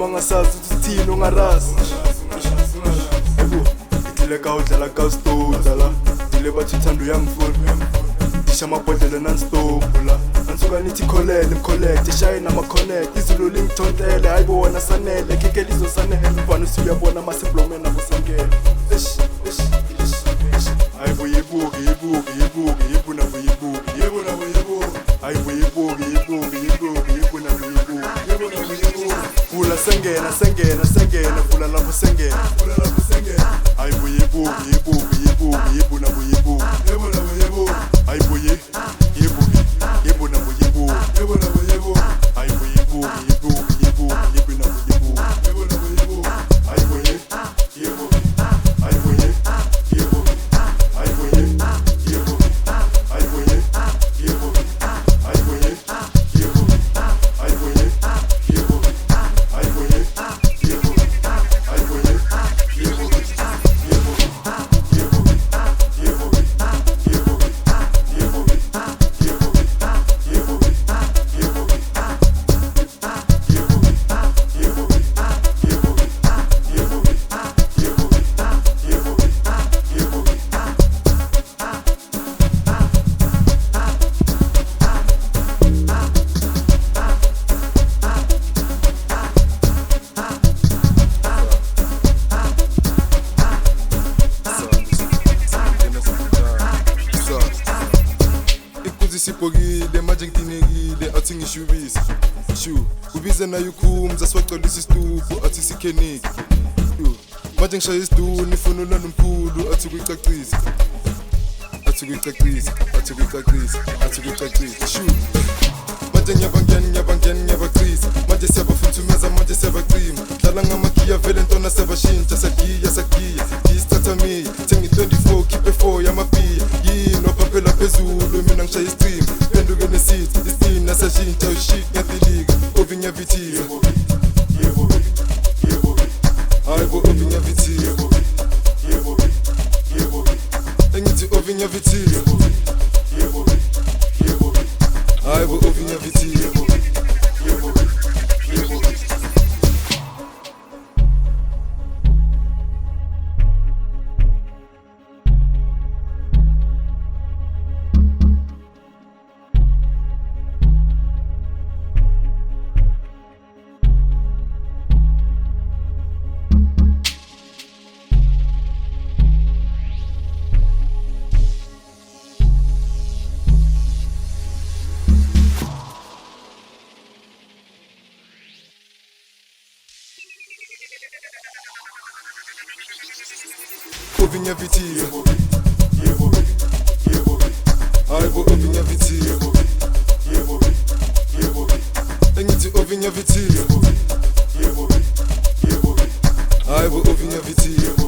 mangasazi uthini ongarasi ngidlile ka udlala ka stone dala dile bathi uthando uyangifuna disha amabhodlela non-stop la ansuka nithi kholele mkholete shaye nama-connect izulu lingithontele hayibona sanele kheke lizosanele mfana usuyabona masiblome nabo sangele hayibo yibuke yibu nabo yibuke hayibo yibuke yibu nabo yibuke vula sengena vula lapho sengena hayibo yibu nabo yibuke hayibo yibu nabo yibuke hayibo yibu nabo yibuke hayibo sibhokile manje ngidinekile athi ngishubise ubize nayo ukhumza siwagcwalisa isitubu athi sikheniki manje ngishaya isiduni ifunula nomkhulu athi kuyicacisa manje ngiyabangiyabacisa manje siyabafuthumeza manje siyabacima dlala ngamagiya vele ntona siyabashintsha sagiya isithathamiya thengi 24 khiphe 4 yamapiya yini waphaphela phezulu mina ngishaya isicima penduke nesithi isini asashintsha ushit ngiyadilika ovi ngiyavithiza hayibo ovi ngiyavithiza engithi ovi ngiyavithiza hayibo ovi ngiyavithiza ovi ngiyavithiza hayibo ovi ngiyavithiza engithi ovi ngiyavithiza hayibo ovi ngiyavithiza